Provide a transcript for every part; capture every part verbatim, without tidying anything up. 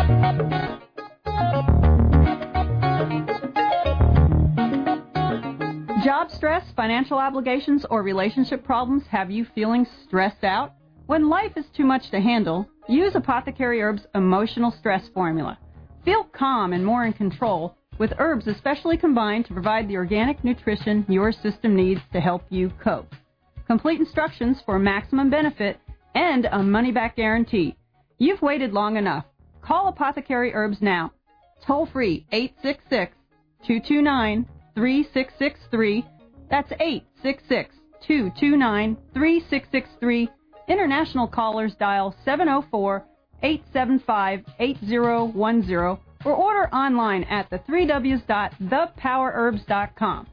Job stress, financial obligations, or relationship problems have you feeling stressed out? When life is too much to handle, use Apothecary Herbs Emotional Stress Formula. Feel calm and more in control with herbs especially combined to provide the organic nutrition your system needs to help you cope. Complete instructions for maximum benefit and a money-back guarantee. You've waited long enough. Call Apothecary Herbs now. Toll free eight six six, two two nine, three six six three. That's eight six six, two two nine, three six six three. International callers dial seven oh four, eight seven five, eight oh one oh or order online at the three W's dot the power herbs dot com.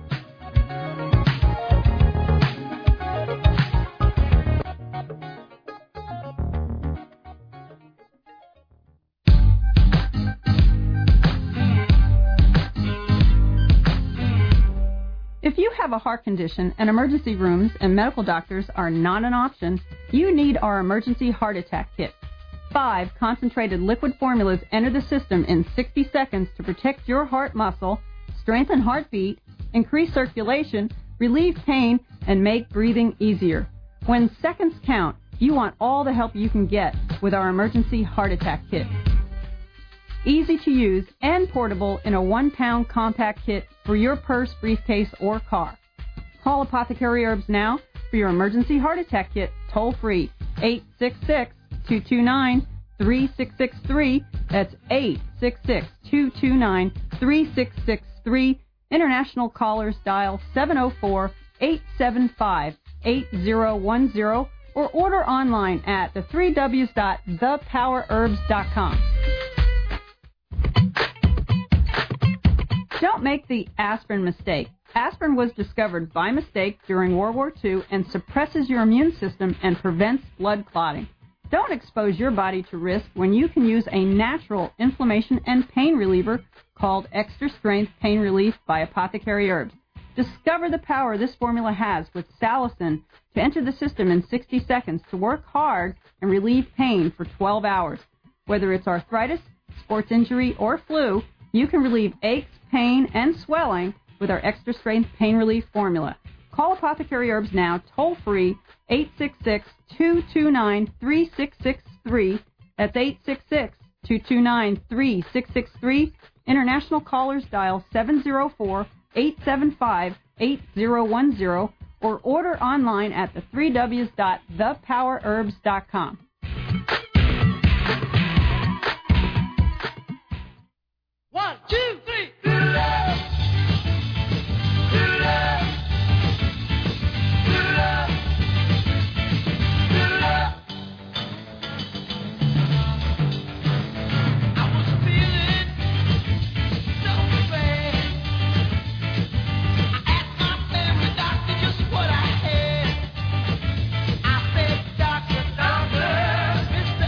If you have a heart condition and emergency rooms and medical doctors are not an option, you need our emergency heart attack kit. Five concentrated liquid formulas enter the system in sixty seconds to protect your heart muscle, strengthen heartbeat, increase circulation, relieve pain, and make breathing easier. When seconds count, you want all the help you can get with our emergency heart attack kit. Easy to use and portable in a one-pound compact kit for your purse, briefcase, or car. Call Apothecary Herbs now for your emergency heart attack kit, toll-free, eight six six, two two nine, three six six three. That's eight six six, two two nine, three six six three. International callers dial seven oh four, eight seven five, eight oh one oh or order online at the three W's dot the power herbs dot com. Don't make the aspirin mistake. Aspirin was discovered by mistake during World War Two and suppresses your immune system and prevents blood clotting. Don't expose your body to risk when you can use a natural inflammation and pain reliever called Extra Strength Pain Relief by Apothecary Herbs. Discover the power this formula has with salicin to enter the system in sixty seconds to work hard and relieve pain for twelve hours. Whether it's arthritis, sports injury, or flu, you can relieve aches, pain, and swelling with our Extra Strength Pain Relief formula. Call Apothecary Herbs now, toll-free, eight six six, two two nine, three six six three. That's eight six six, two two nine, three six six three. International callers dial seven oh four, eight seven five, eight oh one oh or order online at the three W's dot the power herbs dot com. One, two, three. Doctor, doctor, Mister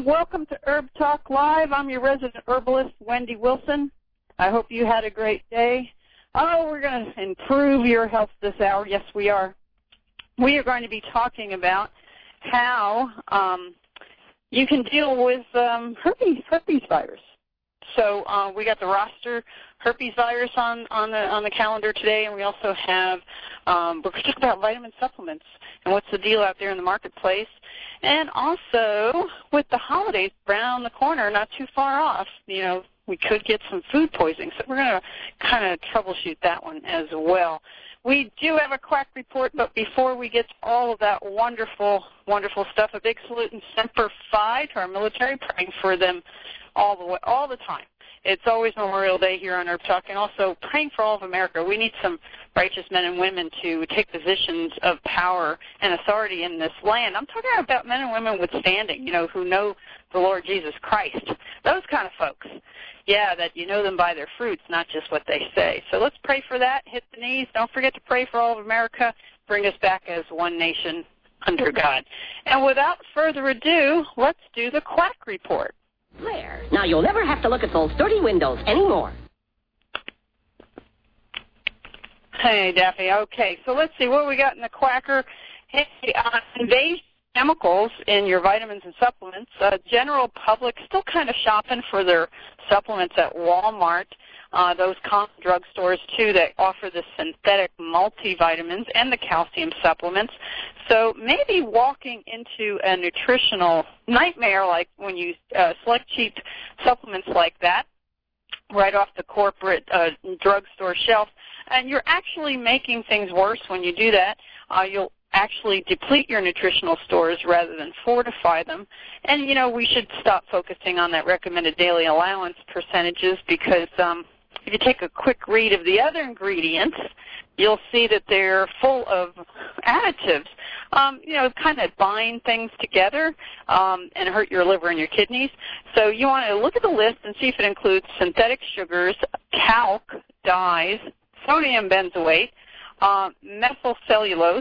welcome to Herb Talk Live. I'm your resident herbalist, Wendy Wilson. I hope you had a great day. Oh, we're going to improve your health this hour. Yes, we are. We are going to be talking about how um, you can deal with um, herpes, herpes virus. So uh, we got the roster herpes virus on, on the on the calendar today, and we also have um, we're going to talk about vitamin supplements and what's the deal out there in the marketplace. And also, with the holidays around the corner, not too far off, you know, we could get some food poisoning. So we're going to kind of troubleshoot that one as well. We do have a quack report, but before we get to all of that wonderful, wonderful stuff, a big salute and Semper Fi to our military, praying for them all the way, all the time. It's always Memorial Day here on Herb Talk, and also praying for all of America. We need some righteous men and women to take positions of power and authority in this land. I'm talking about men and women with standing, you know, who know the Lord Jesus Christ. Those kind of folks. Yeah, that you know them by their fruits, not just what they say. So let's pray for that. Hit the knees. Don't forget to pray for all of America. Bring us back as one nation under God. And without further ado, let's do the quack report. There. Now you'll never have to look at those dirty windows anymore. Hey, Daffy. Okay, so let's see what we got in the quacker. Hey, uh, invasive chemicals in your vitamins and supplements. Uh, general public still kind of shopping for their supplements at Walmart. Uh, those common drugstores, too, that offer the synthetic multivitamins and the calcium supplements. So maybe walking into a nutritional nightmare, like when you uh, select cheap supplements like that, right off the corporate uh, drugstore shelf, and you're actually making things worse when you do that. Uh, you'll actually deplete your nutritional stores rather than fortify them. And, you know, we should stop focusing on that recommended daily allowance percentages because um, if you take a quick read of the other ingredients, you'll see that they're full of additives, um, you know, kind of bind things together um, and hurt your liver and your kidneys. So you want to look at the list and see if it includes synthetic sugars, talc, dyes, sodium benzoate, uh, methylcellulose,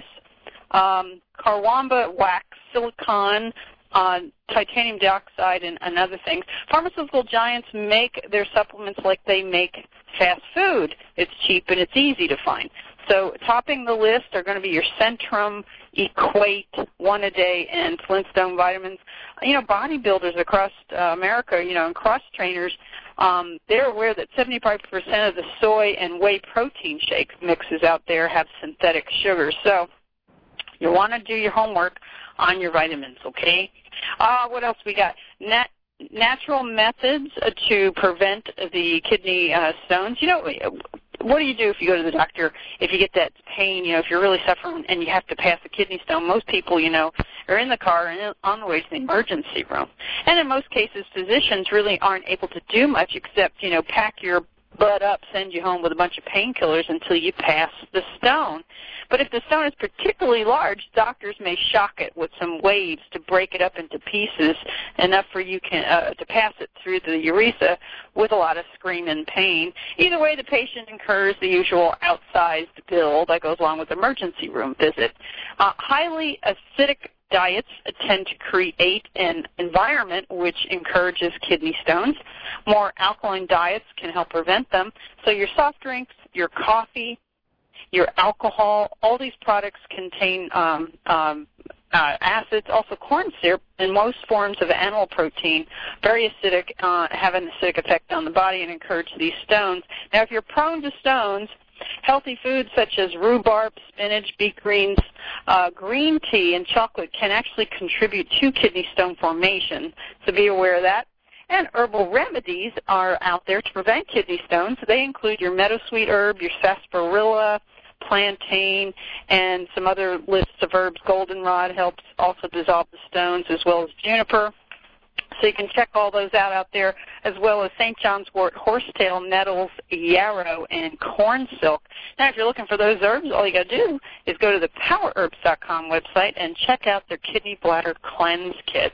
um, carwamba wax, silicon, uh, titanium dioxide, and, and other things. Pharmaceutical giants make their supplements like they make fast food. It's cheap and it's easy to find. So topping the list are going to be your Centrum, Equate, One A Day, and Flintstone vitamins. You know, bodybuilders across uh, America, you know, and cross trainers, um, they're aware that seventy-five percent of the soy and whey protein shake mixes out there have synthetic sugars. So you want to do your homework on your vitamins, okay? Uh, what else we got? Nat- natural methods to prevent the kidney uh, stones. You know, what do you do if you go to the doctor, if you get that pain, you know, if you're really suffering and you have to pass a kidney stone? Most people, you know, are in the car and on the way to the emergency room. And in most cases, physicians really aren't able to do much except, you know, pack your butt up, send you home with a bunch of painkillers until you pass the stone. But if the stone is particularly large, doctors may shock it with some waves to break it up into pieces, enough for you can uh, to pass it through the urethra with a lot of scream and pain. Either way, the patient incurs the usual outsized bill that goes along with the emergency room visit. Uh, highly acidic diets tend to create an environment which encourages kidney stones. More alkaline diets can help prevent them. So your soft drinks, your coffee, your alcohol, all these products contain um, um, uh, acids, also corn syrup, and most forms of animal protein, very acidic, uh, have an acidic effect on the body and encourage these stones. Now, if you're prone to stones, healthy foods such as rhubarb, spinach, beet greens, uh, green tea, and chocolate can actually contribute to kidney stone formation, so be aware of that. And herbal remedies are out there to prevent kidney stones. They include your meadowsweet herb, your sarsaparilla, plantain, and some other lists of herbs. Goldenrod helps also dissolve the stones, as well as juniper. So you can check all those out out there, as well as Saint John's wort, horsetail, nettles, yarrow, and corn silk. Now, if you're looking for those herbs, all you got to do is go to the power herbs dot com website and check out their kidney bladder cleanse kit.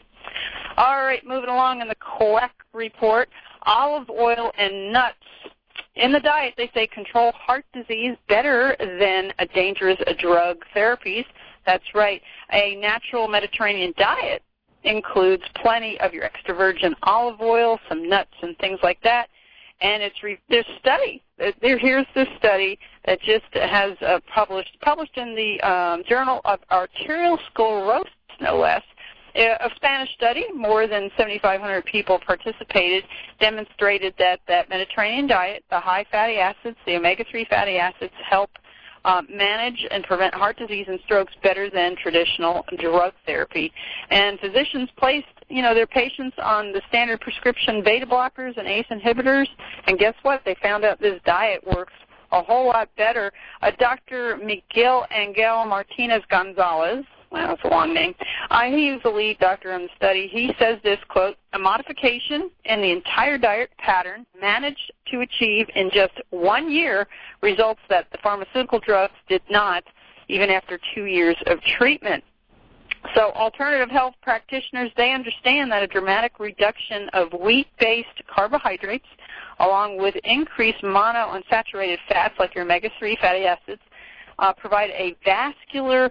All right, moving along in the quack report, olive oil and nuts. In the diet, they say control heart disease better than a dangerous drug therapies. That's right. A natural Mediterranean diet includes plenty of your extra virgin olive oil, some nuts and things like that. And it's re- this study. There, here's this study that just has uh, published published in the um, Journal of Arterial Sclerosis, no less. A Spanish study, more than seventy-five hundred people participated, demonstrated that that Mediterranean diet, the high fatty acids, the omega three fatty acids, help um, manage and prevent heart disease and strokes better than traditional drug therapy. And physicians placed, you know, their patients on the standard prescription beta blockers and A C E inhibitors, and guess what? They found out this diet works a whole lot better. Uh, Doctor Miguel Angel Martinez Gonzalez, well, that's a long name. Uh, he was the lead doctor in the study. He says this, quote, a modification in the entire diet pattern managed to achieve in just one year results that the pharmaceutical drugs did not, even after two years of treatment. So alternative health practitioners, they understand that a dramatic reduction of wheat-based carbohydrates along with increased monounsaturated fats like your omega three fatty acids uh, provide a vascular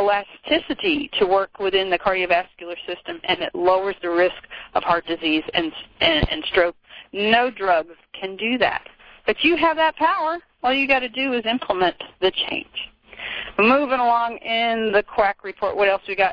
elasticity to work within the cardiovascular system, and it lowers the risk of heart disease and, and, and stroke. No drugs can do that. But you have that power. All you got to do is implement the change. Moving along in the Quack Report, what else we got?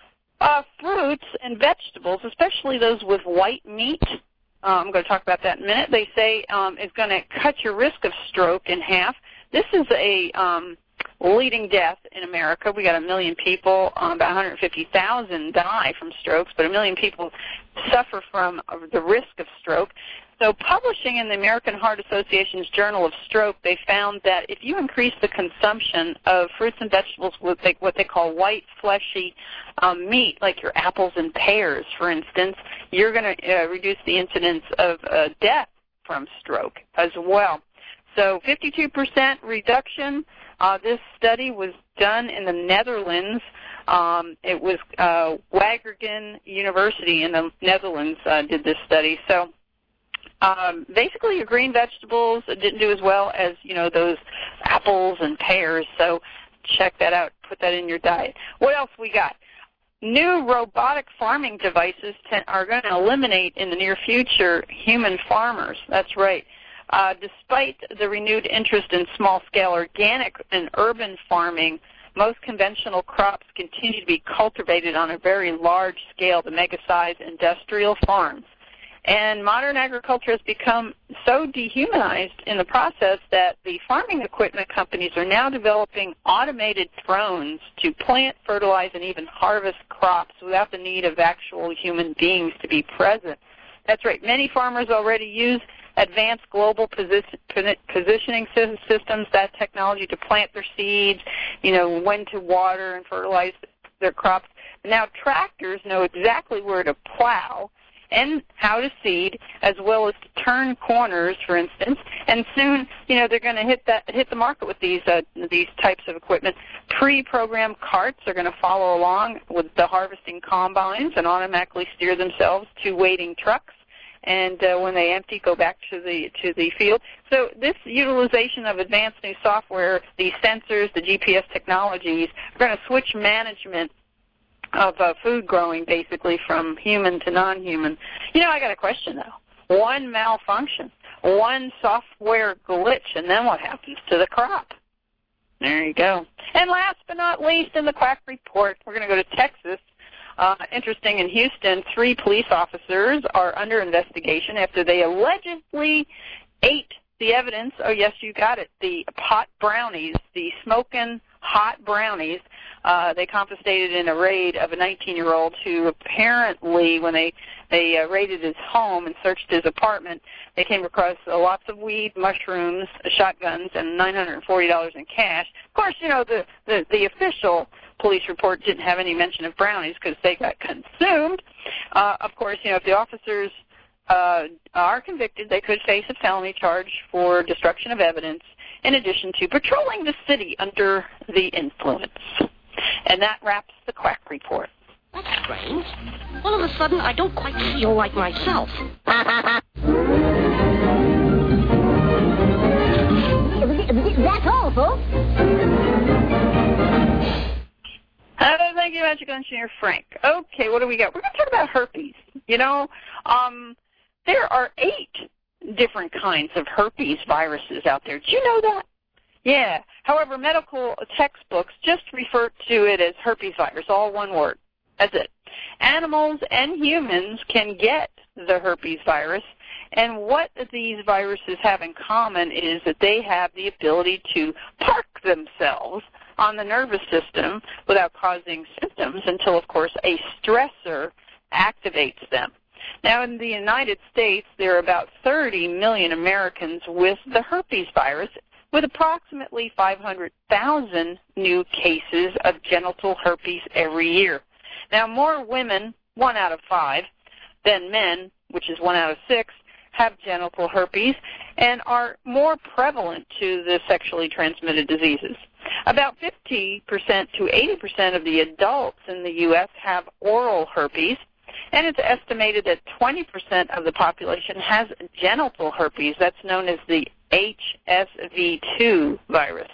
Uh, fruits and vegetables, especially those with white meat, uh, I'm going to talk about that in a minute, they say um, is going to cut your risk of stroke in half. This is a um, leading death in America. We got a million people, um, about one hundred fifty thousand die from strokes, but a million people suffer from the risk of stroke. So publishing in the American Heart Association's Journal of Stroke, they found that if you increase the consumption of fruits and vegetables with what they call white, fleshy um, meat, like your apples and pears, for instance, you're going to uh, reduce the incidence of uh, death from stroke as well. So fifty-two percent reduction. Uh, this study was done in the Netherlands. Um, it was uh, Wageningen University in the Netherlands uh, did this study. So Um, basically, your green vegetables didn't do as well as, you know, those apples and pears. So check that out. Put that in your diet. What else we got? New robotic farming devices ten, are going to eliminate in the near future human farmers. That's right. Uh, despite the renewed interest in small-scale organic and urban farming, most conventional crops continue to be cultivated on a very large scale, the mega-sized industrial farms. And modern agriculture has become so dehumanized in the process that the farming equipment companies are now developing automated drones to plant, fertilize, and even harvest crops without the need of actual human beings to be present. That's right. Many farmers already use advanced global position, positioning systems, that technology to plant their seeds, you know, when to water and fertilize their crops. Now tractors know exactly where to plow and how to seed, as well as to turn corners, for instance. And soon, you know, they're going to hit that hit the market with these uh, these types of equipment. Pre-programmed carts are going to follow along with the harvesting combines and automatically steer themselves to waiting trucks. And uh, when they empty, go back to the to the field. So this utilization of advanced new software, the sensors, the G P S technologies, are going to switch management of uh, food growing, basically, from human to non-human. You know, I got a question, though. One malfunction, one software glitch, and then what happens to the crop? There you go. And last but not least, in the Quack Report, we're going to go to Texas. Uh, interesting, in Houston, three police officers are under investigation after they allegedly ate the evidence. Oh, yes, you got it. The pot brownies, the smoking hot brownies. Uh, they confiscated in a raid of a nineteen-year-old who apparently, when they they uh, raided his home and searched his apartment, they came across uh, lots of weed, mushrooms, shotguns, and nine hundred forty dollars in cash. Of course, you know, the, the, the official police report didn't have any mention of brownies because they got consumed. Uh, of course, you know, if the officers uh, are convicted, they could face a felony charge for destruction of evidence in addition to patrolling the city under the influence. And that wraps the Quack Report. That's strange. All of a sudden, I don't quite feel like myself. That's all, folks. Uh, thank you much, biological engineer Frank. Okay, what do we got? We're going to talk about herpes. You know, um, there are eight different kinds of herpes viruses out there. Did you know that? Yeah. However, medical textbooks just refer to it as herpes virus, all one word. That's it. Animals and humans can get the herpes virus, and what these viruses have in common is that they have the ability to park themselves on the nervous system without causing symptoms until, of course, a stressor activates them. Now, in the United States, there are about thirty million Americans with the herpes virus, with approximately five hundred thousand new cases of genital herpes every year. Now, more women, one out of five, than men, which is one out of six, have genital herpes and are more prevalent to the sexually transmitted diseases. About fifty percent to eighty percent of the adults in the U S have oral herpes, and it's estimated that twenty percent of the population has genital herpes. That's known as the H S V two virus.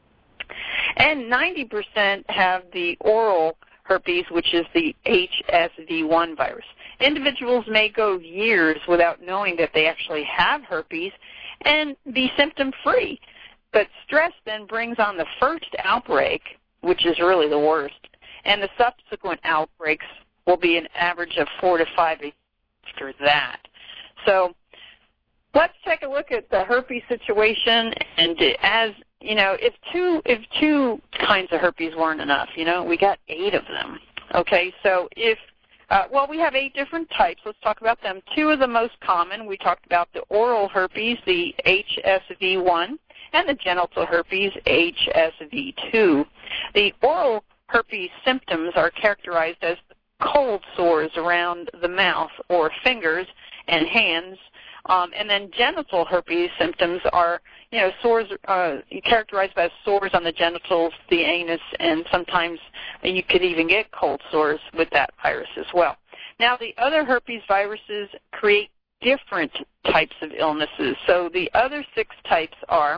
And ninety percent have the oral herpes, which is the H S V one virus. Individuals may go years without knowing that they actually have herpes and be symptom-free. But stress then brings on the first outbreak, which is really the worst, and the subsequent outbreaks will be an average of four to five after that. So let's take a look at the herpes situation, and as you know, if two if two kinds of herpes weren't enough, you know, we got eight of them. Okay, so if uh, well, we have eight different types. Let's talk about them. Two of the most common, we talked about the oral herpes, the H S V one, and the genital herpes, H S V two. The oral herpes symptoms are characterized as cold sores around the mouth or fingers and hands. Um, and then genital herpes symptoms are, you know, sores uh, characterized by sores on the genitals, the anus, and sometimes you could even get cold sores with that virus as well. Now, the other herpes viruses create different types of illnesses. So the other six types are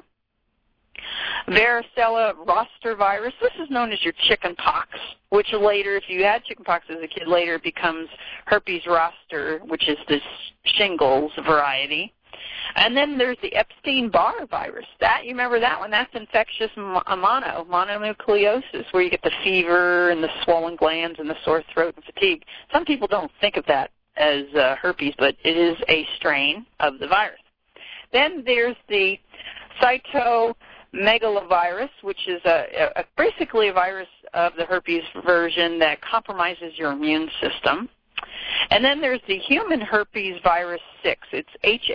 varicella zoster virus. This is known as your chicken pox, which later, if you had chicken pox as a kid, later becomes herpes zoster, which is the shingles variety. And then there's the Epstein-Barr virus. That, you remember that one? That's infectious mono, mononucleosis, where you get the fever and the swollen glands and the sore throat and fatigue. Some people don't think of that as uh, herpes, but it is a strain of the virus. Then there's the cytomegalovirus, which is a, a, basically a virus of the herpes version that compromises your immune system. And then there's the human herpes virus six. It's H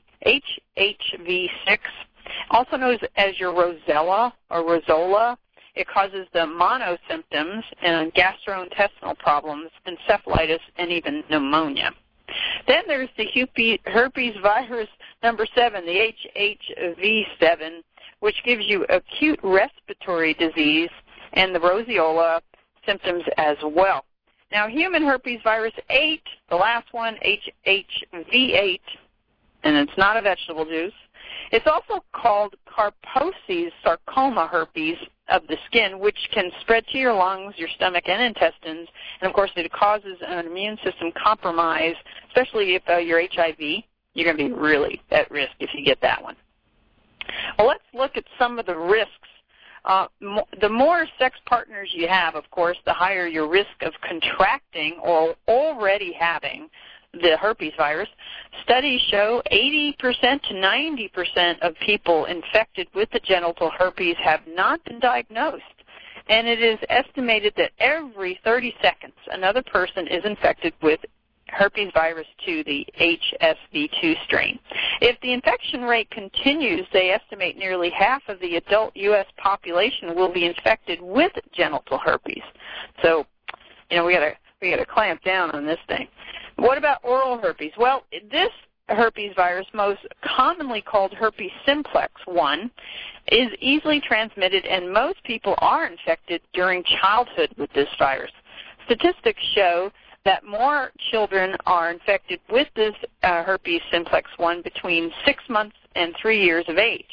H V six, also known as your Rosella or Rosola. It causes the mono symptoms and gastrointestinal problems, encephalitis, and even pneumonia. Then there's the herpes virus number seven, the H H V seven, which gives you acute respiratory disease and the roseola symptoms as well. Now, human herpes virus eight, the last one, H H V eight, and it's not a vegetable juice. It's also called Kaposi's sarcoma herpes of the skin, which can spread to your lungs, your stomach, and intestines. And, of course, it causes an immune system compromise, especially if uh, you're H I V. You're going to be really at risk if you get that one. Well, let's look at some of the risks. Uh, mo- the more sex partners you have, of course, the higher your risk of contracting or already having the herpes virus. Studies show eighty percent to ninety percent of people infected with the genital herpes have not been diagnosed. And it is estimated that every thirty seconds another person is infected with herpes virus two, the H S V two strain. If the infection rate continues, they estimate nearly half of the adult U S population will be infected with genital herpes. So, you know, we gotta we gotta clamp down on this thing. What about oral herpes? Well, this herpes virus, most commonly called herpes simplex one, is easily transmitted, and most people are infected during childhood with this virus. Statistics show that more children are infected with this uh, herpes simplex one between six months and three years of age.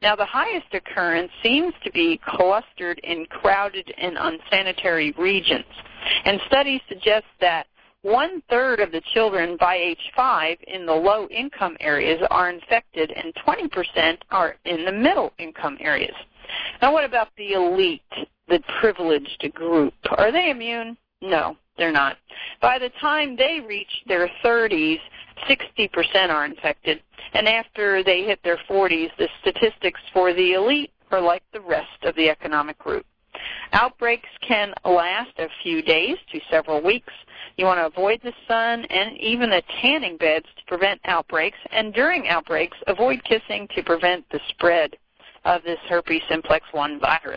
Now, the highest occurrence seems to be clustered in crowded and unsanitary regions, and studies suggest that one-third of the children by age five in the low-income areas are infected, and twenty percent are in the middle-income areas. Now, what about the elite, the privileged group? Are they immune? No, they're not. By the time they reach their thirties, sixty percent are infected, and after they hit their forties, the statistics for the elite are like the rest of the economic group. Outbreaks can last a few days to several weeks. You want to avoid the sun and even the tanning beds to prevent outbreaks, and during outbreaks, avoid kissing to prevent the spread of this herpes simplex one virus.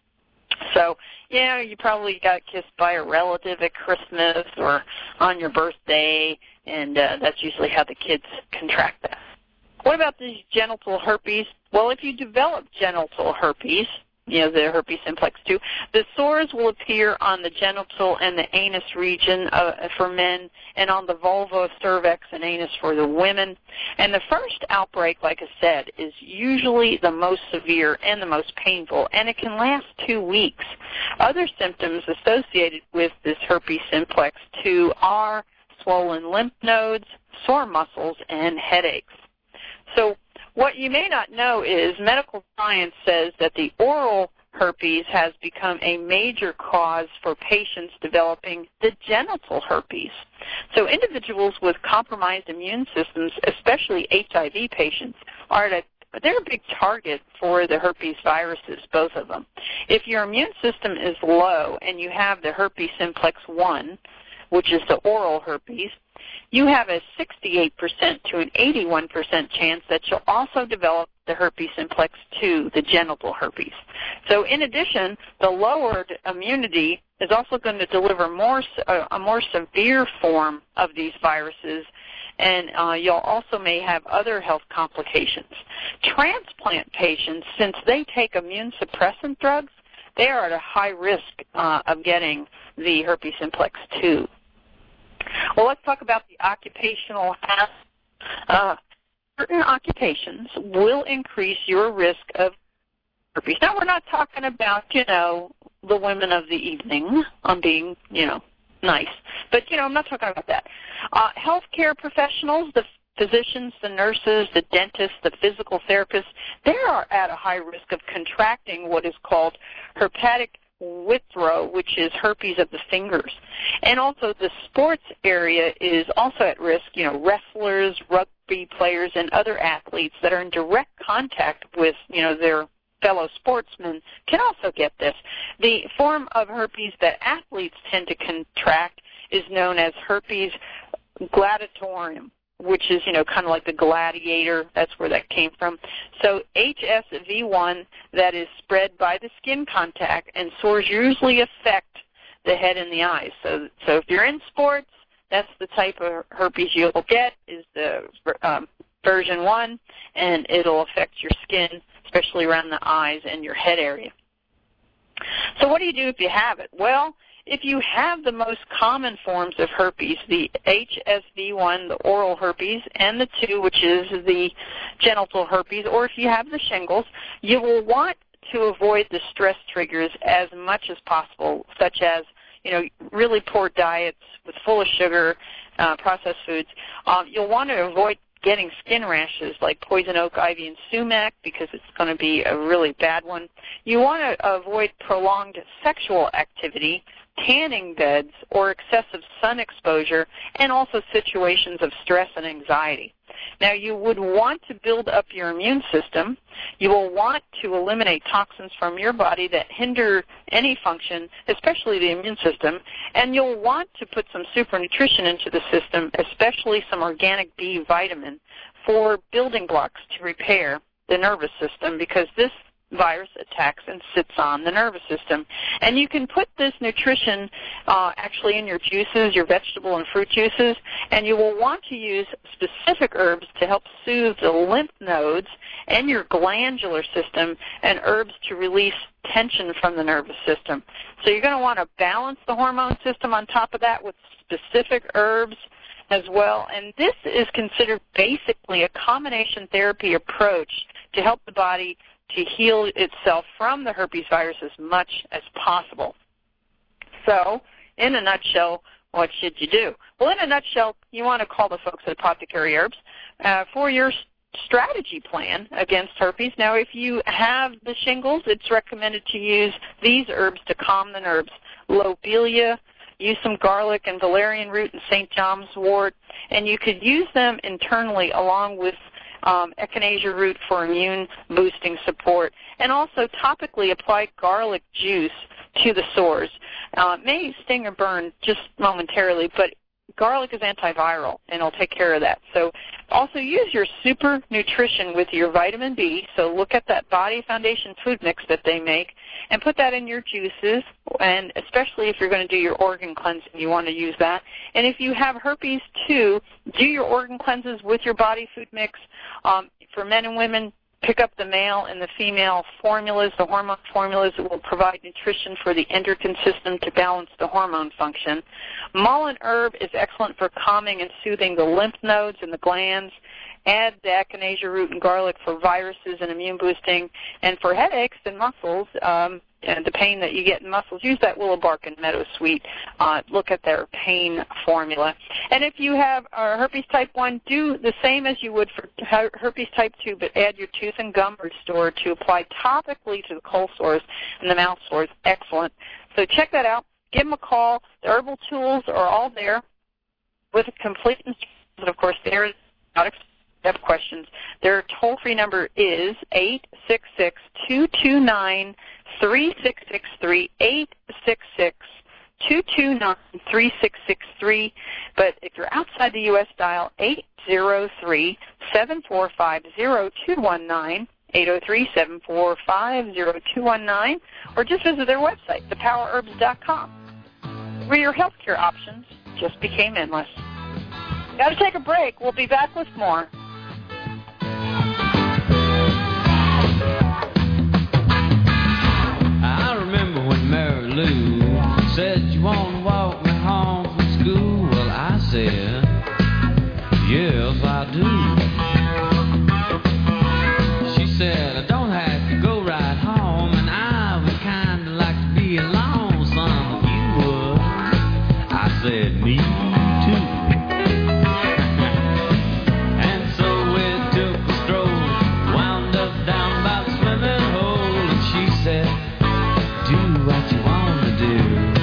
So, yeah, you probably got kissed by a relative at Christmas or on your birthday, and uh, that's usually how the kids contract that. What about these genital herpes? Well, if you develop genital herpes, you know, the herpes simplex two, the sores will appear on the genital and the anus region uh, for men, and on the vulva, cervix, and anus for the women. And the first outbreak, like I said, is usually the most severe and the most painful, and it can last two weeks. Other symptoms associated with this herpes simplex two are swollen lymph nodes, sore muscles, and headaches. So what you may not know is medical science says that the oral herpes has become a major cause for patients developing the genital herpes. So individuals with compromised immune systems, especially H I V patients, are at a, they're a big target for the herpes viruses, both of them. If your immune system is low and you have the herpes simplex one, which is the oral herpes, you have a sixty-eight percent to an eighty-one percent chance that you'll also develop the herpes simplex two, the genital herpes. So in addition, the lowered immunity is also going to deliver more uh, a more severe form of these viruses, and uh, you'll also may have other health complications. Transplant patients, since they take immune suppressant drugs, they are at a high risk uh, of getting the herpes simplex two. Well, let's talk about the occupational hazard. Uh, certain occupations will increase your risk of herpes. Now, we're not talking about, you know, the women of the evening. I'm being, you know, nice. But, you know, I'm not talking about that. Uh, healthcare professionals, the physicians, the nurses, the dentists, the physical therapists, they are at a high risk of contracting what is called herpetic withrow, which is herpes of the fingers. And also the sports area is also at risk. You know, wrestlers, rugby players, and other athletes that are in direct contact with, you know, their fellow sportsmen can also get this. The form of herpes that athletes tend to contract is known as herpes gladiatorum, which is, you know, kind of like the gladiator. That's where that came from. So H S V one, that is spread by the skin contact, and sores usually affect the head and the eyes. So, so if you're in sports, that's the type of herpes you'll get, is the um, version one, and it'll affect your skin, especially around the eyes and your head area. So what do you do if you have it? Well, if you have the most common forms of herpes, the H S V one, the oral herpes, and the two, which is the genital herpes, or if you have the shingles, you will want to avoid the stress triggers as much as possible, such as, you know, really poor diets with full of sugar, uh, processed foods. Um, you'll want to avoid getting skin rashes like poison oak, ivy, and sumac, because it's going to be a really bad one. You want to avoid prolonged sexual activity, tanning beds, or excessive sun exposure, and also situations of stress and anxiety. Now, you would want to build up your immune system. You will want to eliminate toxins from your body that hinder any function, especially the immune system, and you'll want to put some super nutrition into the system, especially some organic B vitamin, for building blocks to repair the nervous system, because this virus attacks and sits on the nervous system. And you can put this nutrition uh, actually in your juices, your vegetable and fruit juices, and you will want to use specific herbs to help soothe the lymph nodes and your glandular system, and herbs to release tension from the nervous system. So you're going to want to balance the hormone system on top of that with specific herbs as well. And this is considered basically a combination therapy approach to help the body to heal itself from the herpes virus as much as possible. So, in a nutshell, what should you do? Well, in a nutshell, you want to call the folks at Apothecary Herbs uh, for your strategy plan against herpes. Now, if you have the shingles, it's recommended to use these herbs to calm the nerves. Lobelia, use some garlic and valerian root and Saint John's wort, and you could use them internally along with um, echinacea root for immune-boosting support, and also topically apply garlic juice to the sores. Uh, it may sting or burn just momentarily, but garlic is antiviral, and it'll take care of that. So also use your super nutrition with your vitamin B. So look at that Body Foundation food mix that they make and put that in your juices, and especially if you're going to do your organ cleansing, you want to use that. And if you have herpes too, do your organ cleanses with your body food mix. Um, for men and women, pick up the male and the female formulas, the hormone formulas that will provide nutrition for the endocrine system to balance the hormone function. Mullein herb is excellent for calming and soothing the lymph nodes and the glands. Add the echinacea root and garlic for viruses and immune boosting. And for headaches and muscles, um, and the pain that you get in muscles, use that willow bark and meadow sweet. Uh, look at their pain formula. And if you have uh, herpes type one, do the same as you would for herpes type two, but add your tooth and gum restore to apply topically to the cold sores and the mouth sores. Excellent. So check that out. Give them a call. The herbal tools are all there with a complete instructions. And, of course, they're not have questions. Their toll-free number is eight six six, two two nine, three six six three, eight six six, two two nine, three six six three. But if you're outside the U S, dial eight zero three, seven four five, zero two one nine, eight zero three, seven four five, zero two one nine, or just visit their website, the power herbs dot com, where your healthcare options just became endless. Got to take a break. We'll be back with more. I remember when Mary Lou said, "You want to walk me home from school?" Well, I said, "Yes, I do." She said, "I don't have to go right home, and I would kind of like to be alone, son, if you would." I said, "Me too." And so we took a stroll, wound up down by the swimming hole, and she said, "Do what you want to do."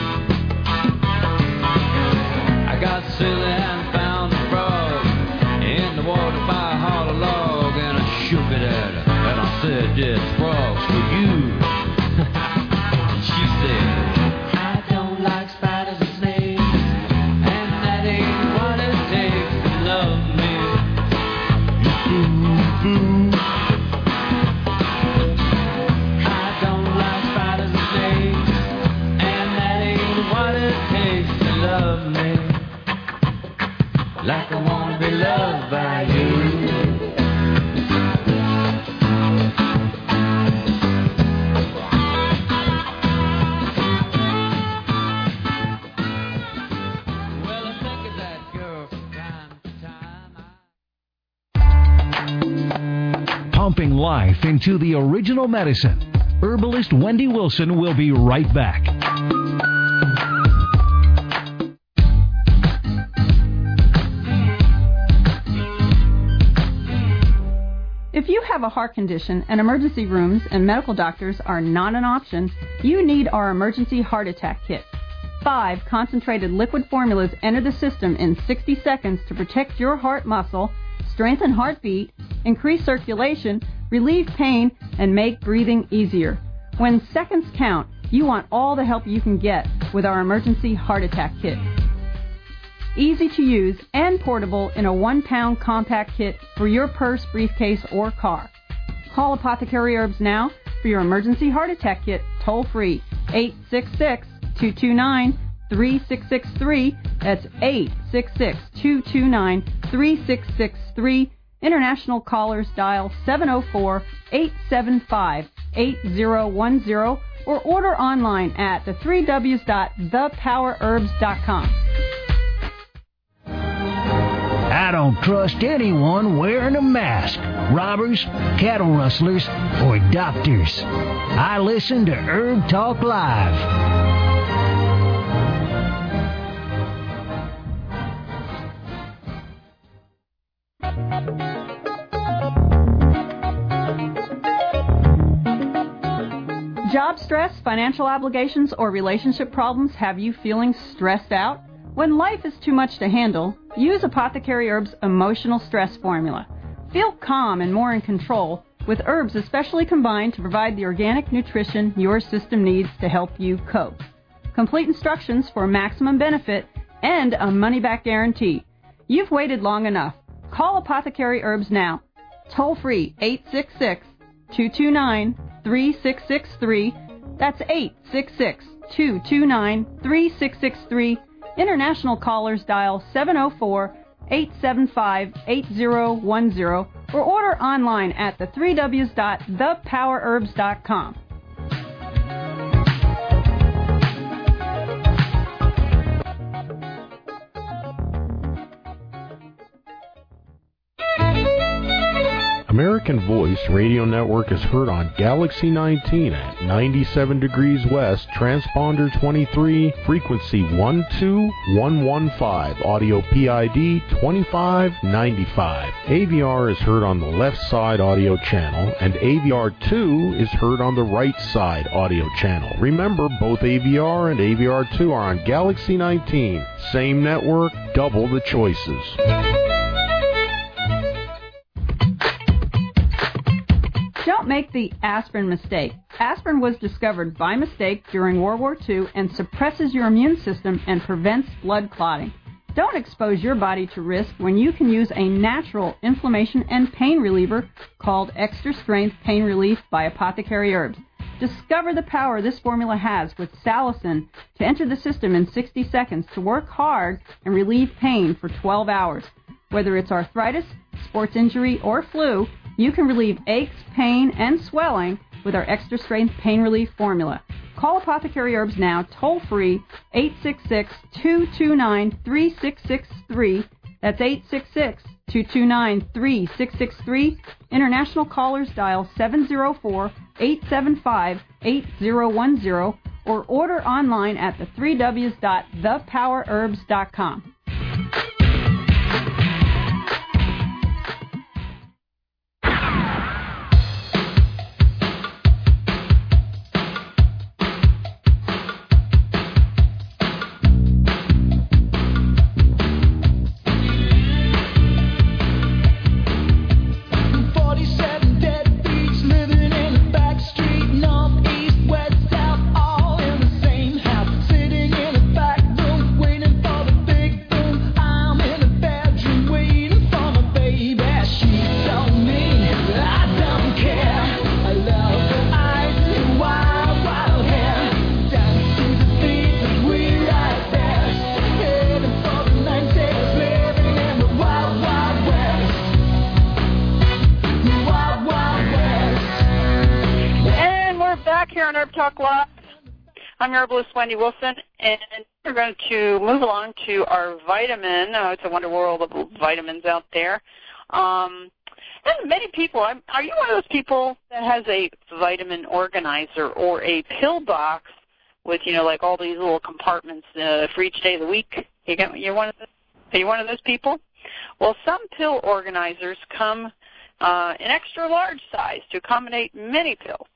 I got silly and found a frog in the water by a hollow log, and I shook it at her, and I said, "This frog's for you." She said, "I don't like spiders and snakes, and that ain't what it takes to love me. Boo-boo. I don't like spiders and snakes, and that ain't what it takes to love me like I want to be loved by you." Well, I think of that girl from time to time. Pumping life into the original medicine. Herbalist Wendy Wilson will be right back. If you have a heart condition and emergency rooms and medical doctors are not an option, you need our emergency heart attack kit. Five concentrated liquid formulas enter the system in sixty seconds to protect your heart muscle, strengthen heartbeat, increase circulation, relieve pain, and make breathing easier. When seconds count, you want all the help you can get with our emergency heart attack kit. Easy to use and portable in a one-pound compact kit for your purse, briefcase, or car. Call Apothecary Herbs now for your emergency heart attack kit, toll-free, eight six six, two two nine, three six six three. That's eight six six, two two nine, three six six three. International callers dial seven oh four, eight seven five, eight oh one oh or order online at the three W's dot the power herbs dot com. I don't trust anyone wearing a mask. robbers, cattle rustlers, or doctors. I listen to Herb Talk Live. Job stress, financial obligations, or relationship problems have you feeling stressed out? When life is too much to handle, use Apothecary Herbs Emotional Stress Formula. Feel calm and more in control with herbs especially combined to provide the organic nutrition your system needs to help you cope. Complete instructions for maximum benefit and a money-back guarantee. You've waited long enough. Call Apothecary Herbs now. Toll free eight six six, two two nine, three six six three. That's eight six six, two two nine, three six six three. International callers dial seven oh four, eight seven five, eight oh one oh or order online at the three W's dot the power herbs dot com. American Voice Radio Network is heard on Galaxy nineteen at ninety-seven degrees west, transponder twenty-three, frequency one two one one five, audio P I D twenty-five ninety-five. A V R is heard on the left side audio channel, and A V R two is heard on the right side audio channel. Remember, both A V R and A V R two are on Galaxy nineteen. Same network, double the choices. Don't make the aspirin mistake. Aspirin was discovered by mistake during World War Two and suppresses your immune system and prevents blood clotting. Don't expose your body to risk when you can use a natural inflammation and pain reliever called Extra Strength Pain Relief by Apothecary Herbs. Discover the power this formula has with salicin to enter the system in sixty seconds to work hard and relieve pain for twelve hours. Whether it's arthritis, sports injury, or flu, you can relieve aches, pain, and swelling with our Extra Strength Pain Relief formula. Call Apothecary Herbs now, toll-free, eight six six, two two nine, three six six three. That's eight six six, two two nine, three six six three. International callers dial seven oh four, eight seven five, eight oh one oh or order online at the three W's dot the power herbs dot com. I'm herbalist Wendy Wilson, and we're going to move along to our vitamin. Oh, it's a wonder world of vitamins out there. Um, and many people, I'm, are you one of those people that has a vitamin organizer or a pill box with, you know, like all these little compartments uh, for each day of the week? You get, you're one of those, are you one of those people? Well, some pill organizers come uh, in extra large size to accommodate many pills.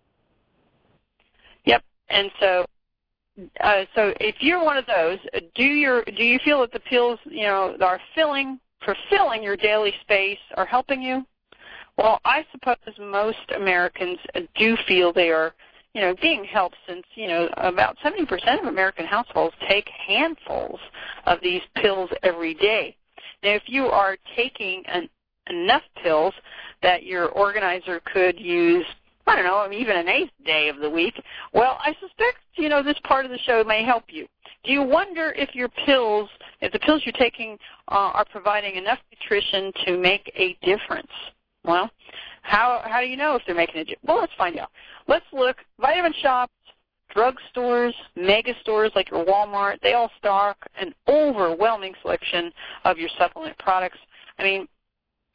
Yep. And so, uh, so if you're one of those, do your do you feel that the pills, you know, are filling, fulfilling your daily space, are helping you? Well, I suppose most Americans do feel they are, you know, being helped, since, you know, about seventy percent of American households take handfuls of these pills every day. Now, if you are taking an, enough pills that your organizer could use, I don't know, I mean, even an eighth day of the week, well, I suspect, you know, this part of the show may help you. Do you wonder if your pills, if the pills you're taking uh, are providing enough nutrition to make a difference? Well, how how do you know if they're making a difference? Well, let's find out. Let's look. Vitamin shops, drugstores, mega stores like your Walmart, they all stock an overwhelming selection of your supplement products. I mean,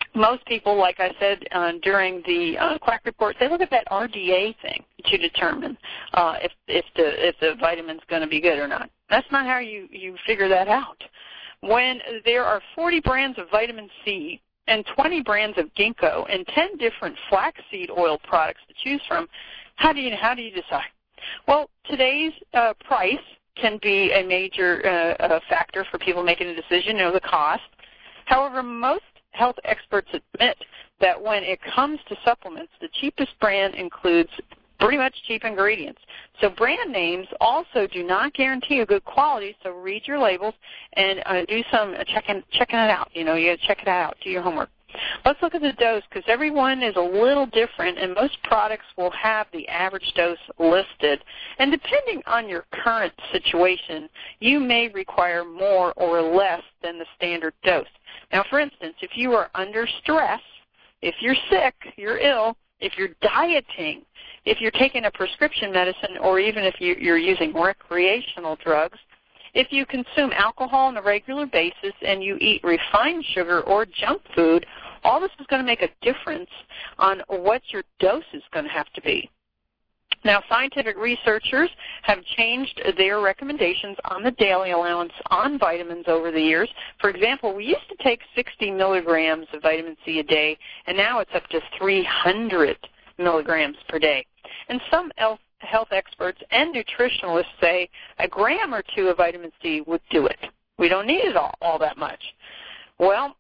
Most people, like I said uh, during the uh, Quack Report, they look at that R D A thing to determine uh, if if the if the vitamin's going to be good or not. That's not how you, you figure that out. When there are forty brands of vitamin C and twenty brands of ginkgo and ten different flaxseed oil products to choose from, how do you how do you decide? Well, today's uh, price can be a major uh, uh, factor for people making a decision, you know, the cost. However, most health experts admit that when it comes to supplements, the cheapest brand includes pretty much cheap ingredients. So brand names also do not guarantee a good quality, so read your labels and uh, do some checking, checking it out. You know, you got to check it out. Do your homework. Let's look at the dose because everyone is a little different, and most products will have the average dose listed. And depending on your current situation, you may require more or less than the standard dose. Now, for instance, if you are under stress, if you're sick, you're ill, if you're dieting, if you're taking a prescription medicine, or even if you're using recreational drugs, if you consume alcohol on a regular basis and you eat refined sugar or junk food, all this is going to make a difference on what your dose is going to have to be. Now, scientific researchers have changed their recommendations on the daily allowance on vitamins over the years. For example, we used to take sixty milligrams of vitamin C a day, and now it's up to three hundred milligrams per day. And some health experts and nutritionalists say a gram or two of vitamin C would do it. We don't need it all, all that much. Well,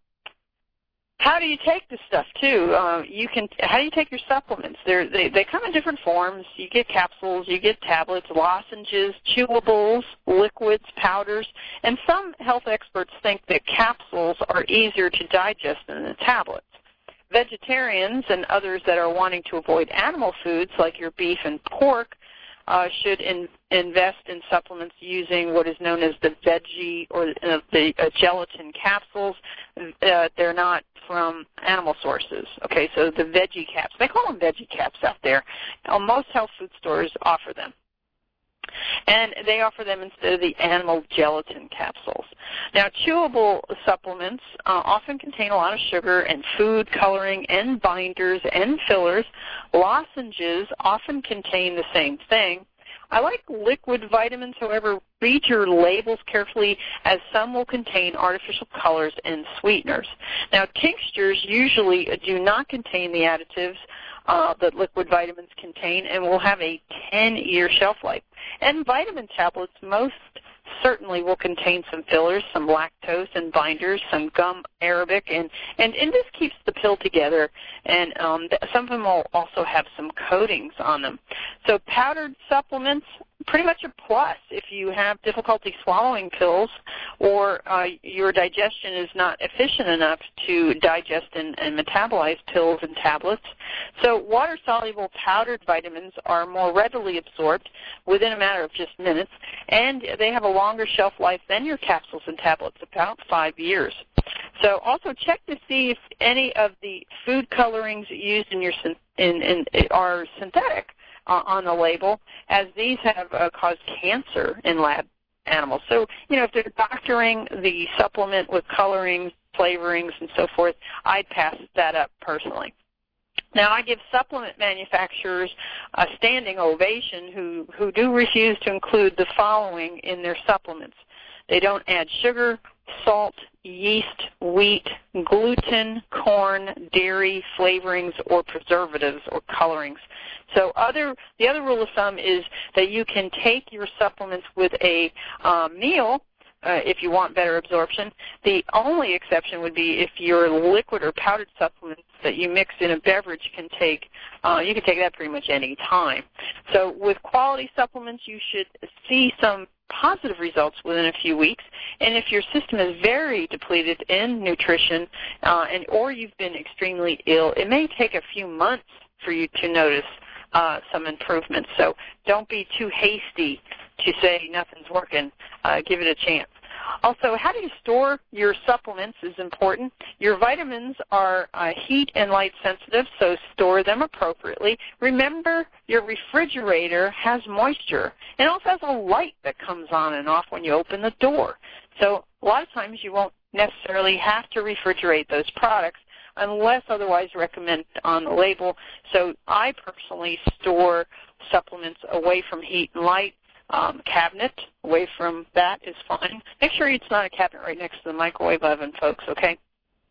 how do you take this stuff too? Uh, you can. How do you take your supplements? They're, they they come in different forms. You get capsules, you get tablets, lozenges, chewables, liquids, powders, and some health experts think that capsules are easier to digest than the tablets. Vegetarians and others that are wanting to avoid animal foods like your beef and pork uh, should in, invest in supplements using what is known as the veggie or uh, the uh, gelatin capsules. Uh, they're not from animal sources. Okay, so the veggie caps, they call them veggie caps out there. Uh, most health food stores offer them. And they offer them instead of the animal gelatin capsules. Now, chewable supplements uh, often contain a lot of sugar and food coloring and binders and fillers. Lozenges often contain the same thing. I like liquid vitamins, however, read your labels carefully as some will contain artificial colors and sweeteners. Now, tinctures usually do not contain the additives uh, that liquid vitamins contain and will have a ten-year shelf life. And vitamin tablets most certainly will contain some fillers, some lactose and binders, some gum arabic, and, and, and this keeps the pill together. And um, some of them will also have some coatings on them. So powdered supplements, pretty much a plus if you have difficulty swallowing pills or uh, your digestion is not efficient enough to digest and, and metabolize pills and tablets. So water-soluble powdered vitamins are more readily absorbed within a matter of just minutes, and they have a longer shelf life than your capsules and tablets, about five years. So also check to see if any of the food colorings used in your in, in, are synthetic uh, on the label, as these have uh, caused cancer in lab animals. So, you know, if they're doctoring the supplement with colorings, flavorings, and so forth, I'd pass that up personally. Now, I give supplement manufacturers a standing ovation who, who do refuse to include the following in their supplements. They don't add sugar, salt, yeast, wheat, gluten, corn, dairy, flavorings, or preservatives or colorings. So other, the other rule of thumb is that you can take your supplements with a uh, meal uh, if you want better absorption. The only exception would be if your liquid or powdered supplements that you mix in a beverage can take, uh, you can take that pretty much any time. So with quality supplements, you should see some positive results within a few weeks, and if your system is very depleted in nutrition uh, and or you've been extremely ill, it may take a few months for you to notice uh, some improvements. So don't be too hasty to say nothing's working. Uh, give it a chance. Also, how do you store your supplements is important. Your vitamins are uh, heat and light sensitive, so store them appropriately. Remember, your refrigerator has moisture. It also has a light that comes on and off when you open the door. So a lot of times you won't necessarily have to refrigerate those products unless otherwise recommended on the label. So I personally store supplements away from heat and light. Um, cabinet, away from that is fine. Make sure it's not a cabinet right next to the microwave oven, folks, okay?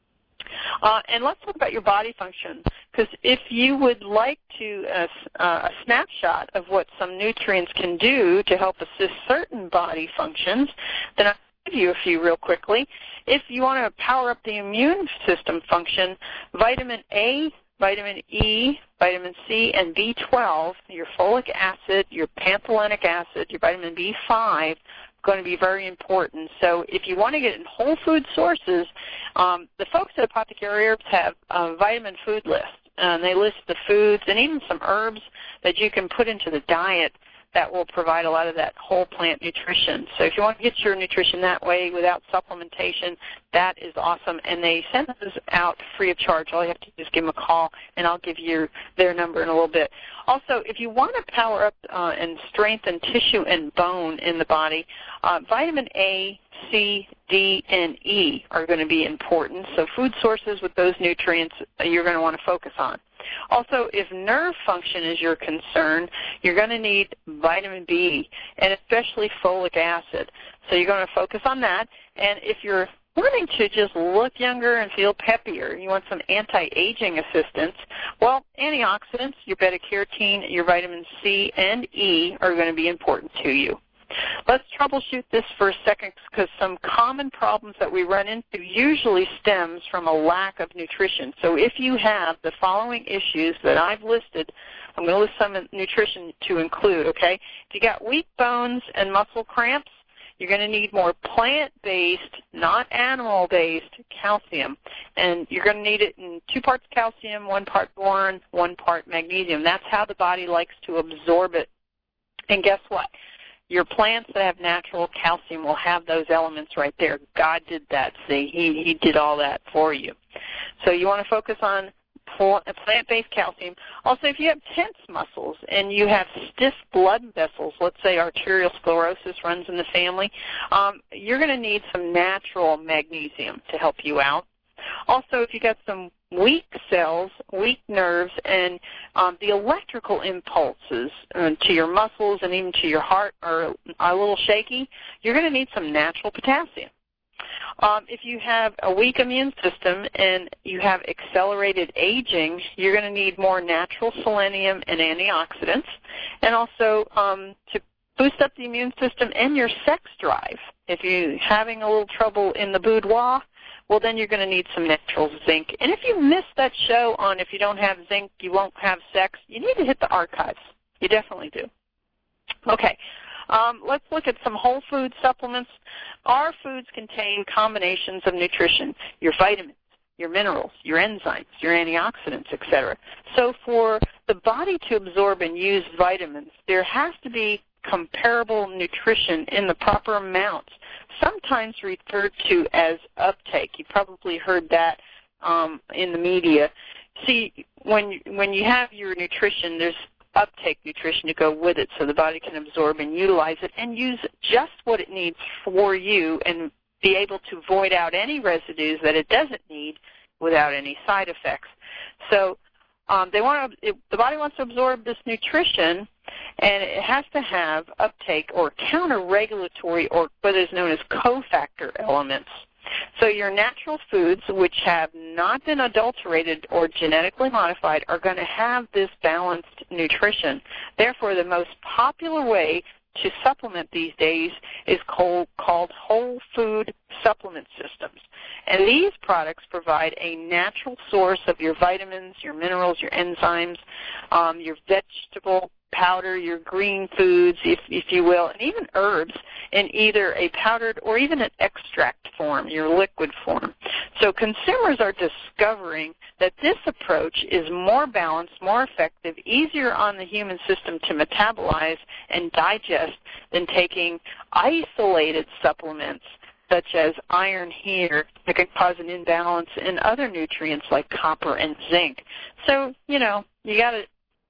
Uh, and let's talk about your body function, because if you would like to uh, uh, a snapshot of what some nutrients can do to help assist certain body functions, then I'll give you a few real quickly. If you want to power up the immune system function, vitamin A, vitamin E, vitamin C, and B twelve, your folic acid, your panthelenic acid, your vitamin B five, going to be very important. So if you want to get in whole food sources, um, the folks at Apothecary Herbs have a vitamin food list. And they list the foods and even some herbs that you can put into the diet that will provide a lot of that whole plant nutrition. So if you want to get your nutrition that way without supplementation, that is awesome. And they send those out free of charge. All you have to do is give them a call, and I'll give you their number in a little bit. Also, if you want to power up uh, and strengthen tissue and bone in the body, uh, vitamin A, C, D, and E are going to be important. So food sources with those nutrients you're going to want to focus on. Also, if nerve function is your concern, you're going to need vitamin B and especially folic acid. So you're going to focus on that. And if you're wanting to just look younger and feel peppier, you want some anti-aging assistance, well, antioxidants, your beta-carotene, your vitamin C and E are going to be important to you. Let's troubleshoot this for a second, because some common problems that we run into usually stems from a lack of nutrition. So if you have the following issues that I've listed, I'm going to list some nutrition to include, okay? If you got weak bones and muscle cramps, you're going to need more plant-based, not animal-based calcium. And you're going to need it in two parts calcium, one part boron, one part magnesium. That's how the body likes to absorb it. And guess what? Your plants that have natural calcium will have those elements right there. God did that, see. He, he did all that for you. So you want to focus on plant-based calcium. Also, if you have tense muscles and you have stiff blood vessels, let's say arterial sclerosis runs in the family, um, you're going to need some natural magnesium to help you out. Also, if you got some weak cells, weak nerves, and um, the electrical impulses uh, to your muscles and even to your heart are a little shaky, you're going to need some natural potassium. Um, if you have a weak immune system and you have accelerated aging, you're going to need more natural selenium and antioxidants, and also um, to boost up the immune system and your sex drive. If you're having a little trouble in the boudoir, well, then you're going to need some natural zinc. And if you missed that show on If You Don't Have Zinc, You Won't Have Sex, you need to hit the archives. You definitely do. Okay. Um, let's look at some whole food supplements. Our foods contain combinations of nutrition, your vitamins, your minerals, your enzymes, your antioxidants, et cetera. So for the body to absorb and use vitamins, there has to be comparable nutrition in the proper amounts, sometimes referred to as uptake. You probably heard that um, in the media. See, when when you have your nutrition, there's uptake nutrition to go with it so the body can absorb and utilize it and use just what it needs for you and be able to void out any residues that it doesn't need without any side effects. So um, they want to, it, the body wants to absorb this nutrition, and it has to have uptake or counter-regulatory or what is known as cofactor elements. So your natural foods, which have not been adulterated or genetically modified, are going to have this balanced nutrition. Therefore, the most popular way to supplement these days is called, called whole food supplement systems. And these products provide a natural source of your vitamins, your minerals, your enzymes, um, your vegetable powder, your green foods, if, if you will, and even herbs in either a powdered or even an extract form, your liquid form. So consumers are discovering that this approach is more balanced, more effective, easier on the human system to metabolize and digest than taking isolated supplements such as iron here that can cause an imbalance in other nutrients like copper and zinc. So, you know, you got to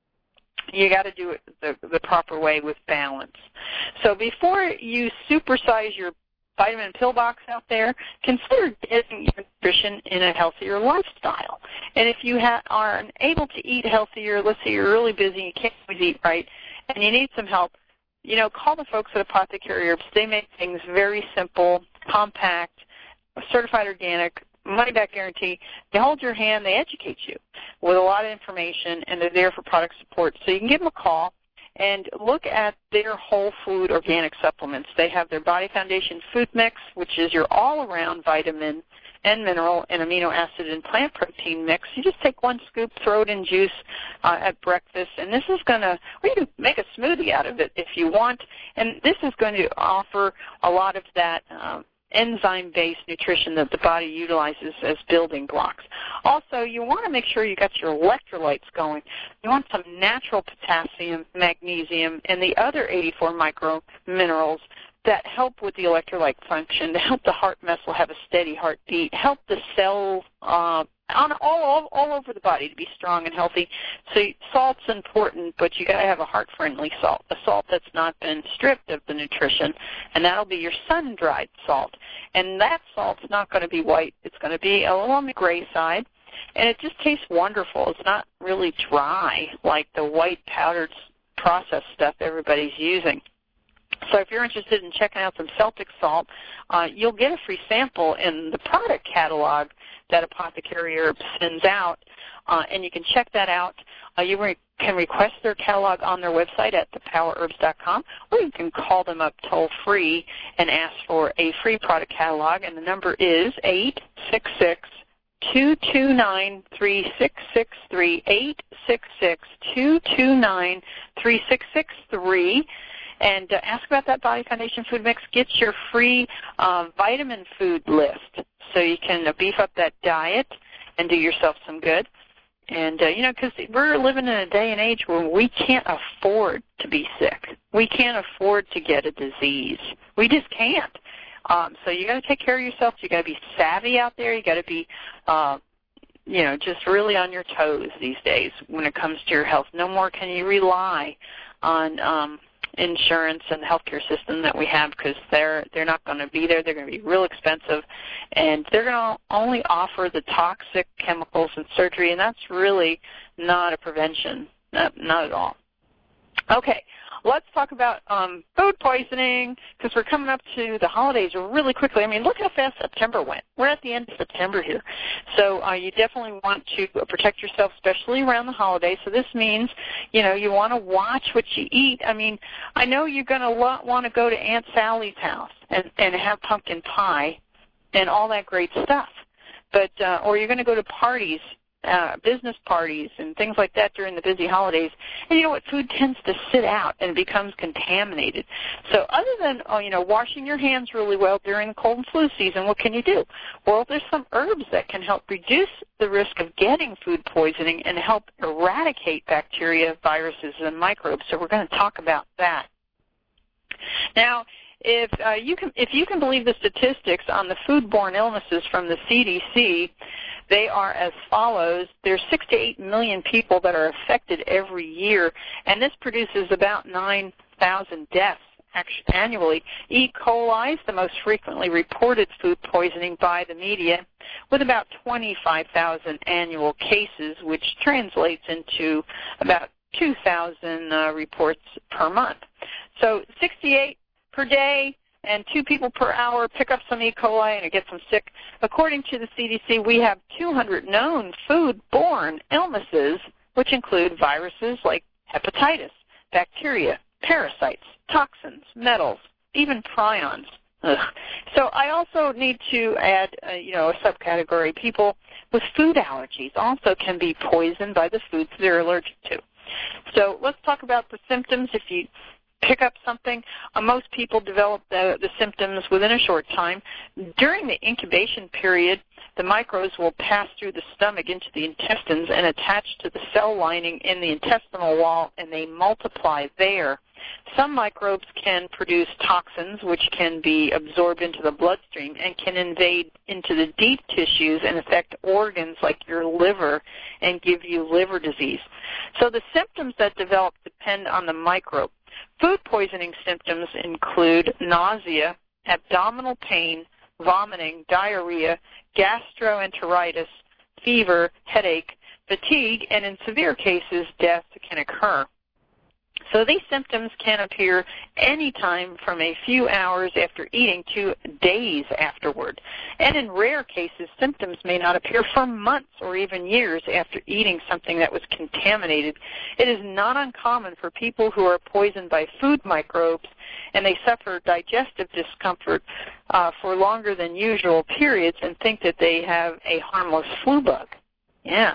You got to do it the, the proper way with balance. So before you supersize your vitamin pill box out there, consider getting your nutrition in a healthier lifestyle. And if you ha- are unable to eat healthier, let's say you're really busy, you can't always eat right, and you need some help, you know, call the folks at Apothecary Herbs. They make things very simple, compact, certified organic, money-back guarantee. They hold your hand. They educate you with a lot of information, and they're there for product support. So you can give them a call and look at their whole food organic supplements. They have their Body Foundation Food Mix, which is your all-around vitamin and mineral and amino acid and plant protein mix. You just take one scoop, throw it in juice uh, at breakfast, and this is going to, or you can make a smoothie out of it if you want, and this is going to offer a lot of that um, enzyme-based nutrition that the body utilizes as building blocks. Also, you want to make sure you got your electrolytes going. You want some natural potassium, magnesium, and the other eighty-four micro minerals that help with the electrolyte function, to help the heart muscle have a steady heartbeat, help the cell uh, on all, all all over the body to be strong and healthy. So salt's important, but you got to have a heart-friendly salt, a salt that's not been stripped of the nutrition, and that'll be your sun-dried salt. And that salt's not going to be white. It's going to be a little on the gray side, and it just tastes wonderful. It's not really dry like the white powdered processed stuff everybody's using. So if you're interested in checking out some Celtic salt, uh, you'll get a free sample in the product catalog that Apothecary Herbs sends out, uh, and you can check that out. Uh, you re- can request their catalog on their website at the power herbs dot com, or you can call them up toll-free and ask for a free product catalog, and the number is eight six six, two two nine, three six six three, eight six six, two two nine, three six six three. And uh, ask about that Body Foundation Food Mix. Get your free uh, vitamin food list so you can uh, beef up that diet and do yourself some good. And, uh, you know, because we're living in a day and age where we can't afford to be sick. We can't afford to get a disease. We just can't. Um, so you got to take care of yourself. You got to be savvy out there. You got to be, uh, you know, just really on your toes these days when it comes to your health. No more can you rely on um, insurance and the healthcare system that we have, because they're they're not going to be there. They're going to be real expensive, and they're going to only offer the toxic chemicals and surgery, and that's really not a prevention, not, not at all. Okay, let's talk about um, food poisoning, because we're coming up to the holidays really quickly. I mean, look how fast September went. We're at the end of September here. So uh, you definitely want to protect yourself, especially around the holidays. So this means, you know, you want to watch what you eat. I mean, I know you're going to want to go to Aunt Sally's house and, and have pumpkin pie and all that great stuff. But uh, or you're going to go to parties, Uh, business parties and things like that during the busy holidays, and you know what, food tends to sit out and becomes contaminated. So other than oh, you know, washing your hands really well during the cold and flu season, what can you do? Well, there's some herbs that can help reduce the risk of getting food poisoning and help eradicate bacteria, viruses, and microbes. So we're going to talk about that. Now, if uh, you can, if you can believe the statistics on the foodborne illnesses from the C D C, they are as follows. There's six to eight million people that are affected every year, and this produces about nine thousand deaths annually. E. coli is the most frequently reported food poisoning by the media, with about twenty-five thousand annual cases, which translates into about two thousand uh, reports per month. So sixty-eight per day, and two people per hour pick up some E. coli and it gets them sick. According to the C D C, we have two hundred known food-borne illnesses, which include viruses like hepatitis, bacteria, parasites, toxins, metals, even prions. Ugh. So I also need to add, uh, you know, a subcategory. People with food allergies also can be poisoned by the foods they're allergic to. So let's talk about the symptoms. If you pick up something, uh, most people develop the, the symptoms within a short time. During the incubation period, the microbes will pass through the stomach into the intestines and attach to the cell lining in the intestinal wall, and they multiply there. Some microbes can produce toxins, which can be absorbed into the bloodstream and can invade into the deep tissues and affect organs like your liver and give you liver disease. So the symptoms that develop depend on the microbe. Food poisoning symptoms include nausea abdominal pain, vomiting, diarrhea, gastroenteritis, fever, headache, fatigue, and in severe cases, death can occur. So these symptoms can appear anytime from a few hours after eating to days afterward. And in rare cases, symptoms may not appear for months or even years after eating something that was contaminated. It is not uncommon for people who are poisoned by food microbes and they suffer digestive discomfort uh, for longer than usual periods and think that they have a harmless flu bug. Yeah.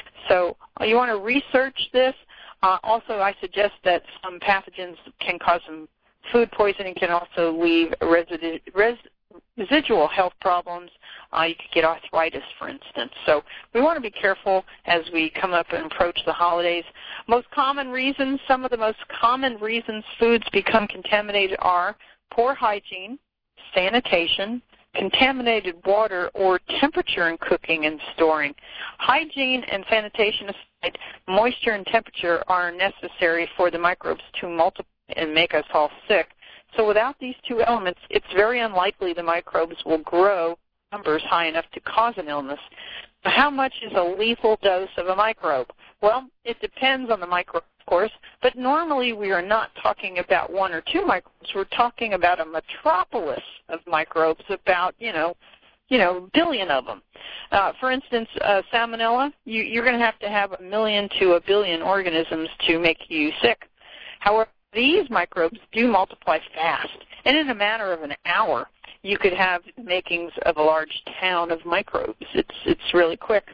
So uh, you want to research this. Uh, also, I suggest that some pathogens can cause some food poisoning, can also leave residu- res- residual health problems. Uh, you could get arthritis, for instance. So we want to be careful as we come up and approach the holidays. Most common reasons, some of the most common reasons foods become contaminated are poor hygiene, sanitation, contaminated water, or temperature in cooking and storing. Hygiene and sanitation aside, moisture and temperature are necessary for the microbes to multiply and make us all sick. So without these two elements, it's very unlikely the microbes will grow numbers high enough to cause an illness. How much is a lethal dose of a microbe? Well, it depends on the microbe, of course, but normally we are not talking about one or two microbes. We're talking about a metropolis of microbes, about, you know, you know, billion of them. Uh, for instance, uh, salmonella, you, you're going to have to have a million to a billion organisms to make you sick. However, these microbes do multiply fast, and in a matter of an hour, you could have the makings of a large town of microbes. It's it's really quick.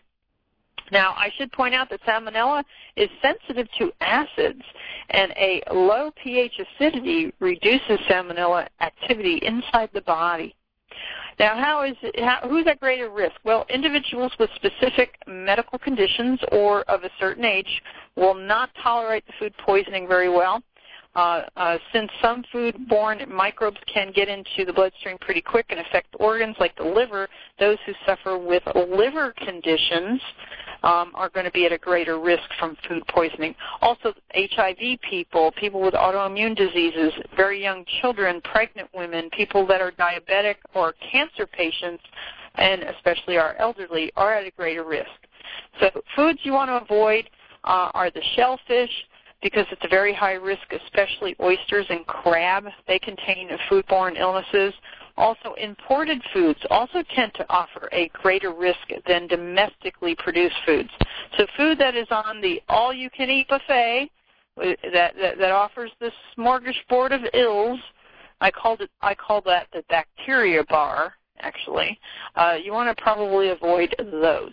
Now, I should point out that salmonella is sensitive to acids, and a low pH acidity reduces salmonella activity inside the body. Now, how is it, how, who's at greater risk? Well, individuals with specific medical conditions or of a certain age will not tolerate the food poisoning very well. Uh, uh, since some food-borne microbes can get into the bloodstream pretty quick and affect organs like the liver, those who suffer with liver conditions um, are going to be at a greater risk from food poisoning. Also, H I V people, people with autoimmune diseases, very young children, pregnant women, people that are diabetic or cancer patients, and especially our elderly, are at a greater risk. So foods you want to avoid uh, are the shellfish, because it's a very high risk, especially oysters and crab. They contain foodborne illnesses. Also, imported foods also tend to offer a greater risk than domestically produced foods. So food that is on the all-you-can-eat buffet, that, that, that offers this smorgasbord of ills, I called it. I call that the bacteria bar, actually. Uh, you want to probably avoid those.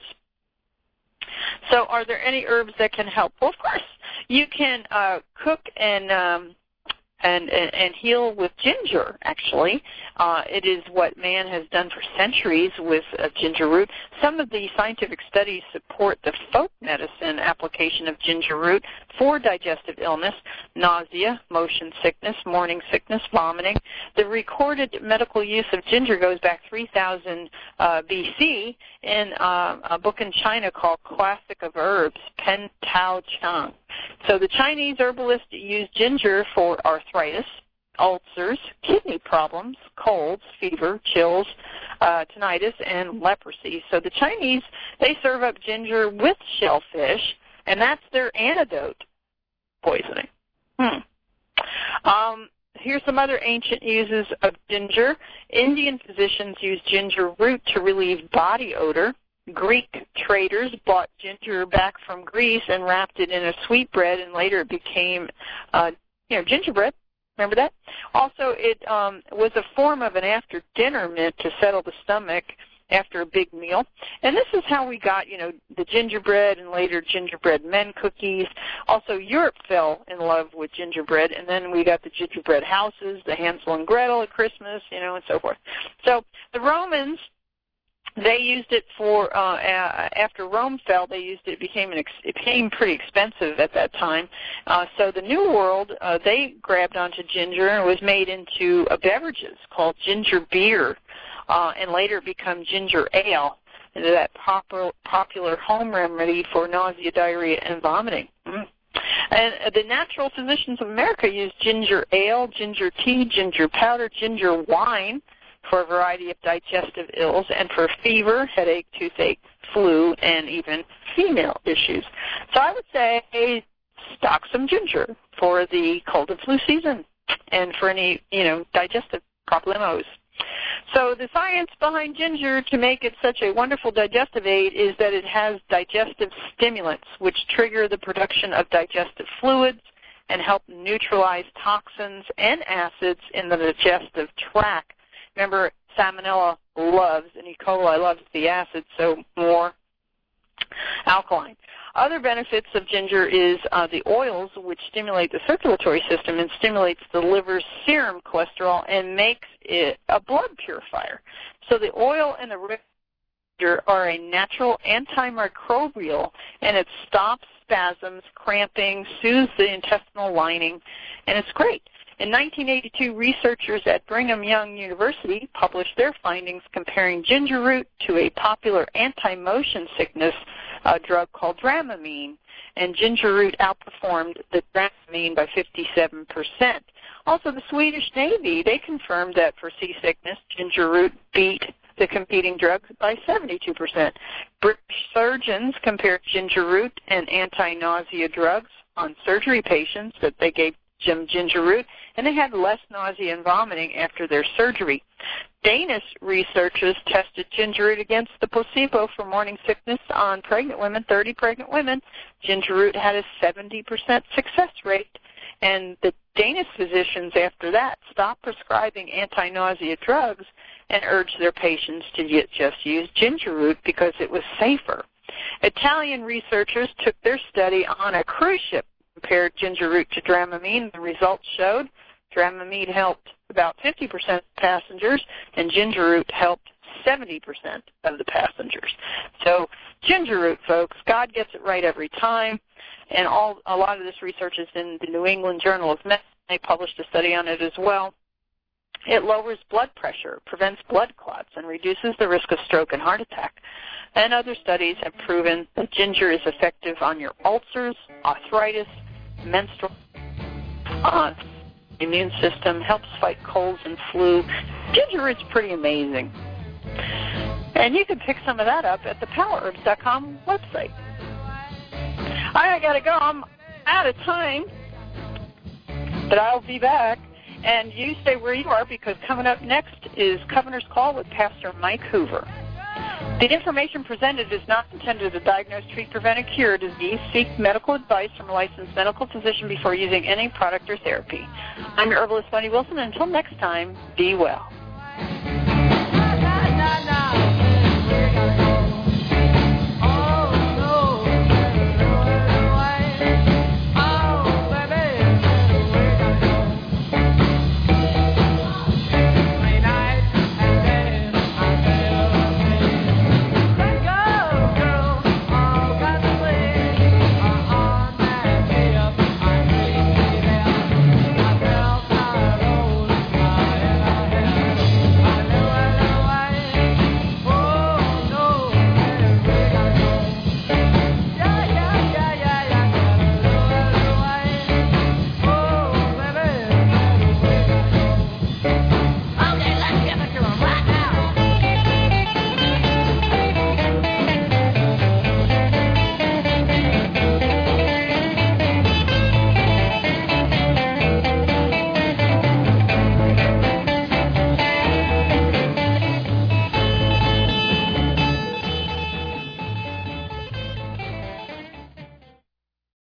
So are there any herbs that can help? Well, of course. You can uh, cook and, um, and and and heal with ginger, actually. Uh, it is what man has done for centuries with uh, ginger root. Some of the scientific studies support the folk medicine application of ginger root for digestive illness, nausea, motion sickness, morning sickness, vomiting. The recorded medical use of ginger goes back three thousand uh, B C in uh, a book in China called Classic of Herbs, Pen Tao Chang. So the Chinese herbalists used ginger for arthritis, ulcers, kidney problems, colds, fever, chills, uh, tinnitus, and leprosy. So the Chinese, they serve up ginger with shellfish, and that's their antidote poisoning. Hmm. Um, here's some other ancient uses of ginger. Indian physicians use ginger root to relieve body odor. Greek traders bought ginger back from Greece and wrapped it in a sweetbread, and later it became, uh, you know, gingerbread. Remember that? Also, it um, was a form of an after-dinner mint to settle the stomach after a big meal. And this is how we got, you know, the gingerbread and later gingerbread men cookies. Also, Europe fell in love with gingerbread, and then we got the gingerbread houses, the Hansel and Gretel at Christmas, you know, and so forth. So the Romans, they used it for, uh, after Rome fell, they used it, it became, an ex, it became pretty expensive at that time. Uh, so the New World, uh, they grabbed onto ginger and it was made into uh, beverages called ginger beer, uh, and later become ginger ale, that popular, popular home remedy for nausea, diarrhea, and vomiting. Mm. And the natural physicians of America used ginger ale, ginger tea, ginger powder, ginger wine. for a variety of digestive ills and for fever, headache, toothache, flu, and even female issues. So I would say stock some ginger for the cold and flu season and for any, you know, digestive problemos. So the science behind ginger to make it such a wonderful digestive aid is that it has digestive stimulants, which trigger the production of digestive fluids and help neutralize toxins and acids in the digestive tract. Remember, Salmonella loves, and E. coli loves the acid, so more alkaline. Other benefits of ginger is uh, the oils, which stimulate the circulatory system and stimulates the liver's serum cholesterol and makes it a blood purifier. So the oil and the ginger are a natural antimicrobial, and it stops spasms, cramping, soothes the intestinal lining, and it's great. In nineteen eighty-two, researchers at Brigham Young University published their findings comparing ginger root to a popular anti-motion sickness uh, drug called Dramamine, and ginger root outperformed the Dramamine by fifty-seven percent. Also, the Swedish Navy, they confirmed that for seasickness, ginger root beat the competing drugs by seventy-two percent. British surgeons compared ginger root and anti-nausea drugs on surgery patients that they gave Jim ginger root, and they had less nausea and vomiting after their surgery. Danish researchers tested ginger root against the placebo for morning sickness on pregnant women, thirty pregnant women. Ginger root had a seventy percent success rate, and the Danish physicians after that stopped prescribing anti-nausea drugs and urged their patients to just use ginger root because it was safer. Italian researchers took their study on a cruise ship, compared ginger root to Dramamine. The results showed Dramamine helped about fifty percent of passengers, and ginger root helped seventy percent of the passengers. So ginger root, folks, God gets it right every time, and all a lot of this research is in the New England Journal of Medicine. They published a study on it as well. It lowers blood pressure, prevents blood clots, and reduces the risk of stroke and heart attack. And other studies have proven that ginger is effective on your ulcers, arthritis, menstrual, uh, immune system, helps fight colds and flu. Ginger root's pretty amazing. And you can pick some of that up at the power herbs dot com website. I got to go. I'm out of time, but I'll be back. And you stay where you are, because coming up next is Governor's Call with Pastor Mike Hoover. The information presented is not intended to diagnose, treat, prevent, or cure disease. Seek medical advice from a licensed medical physician before using any product or therapy. I'm your herbalist, Wendy Wilson. Until next time, be well.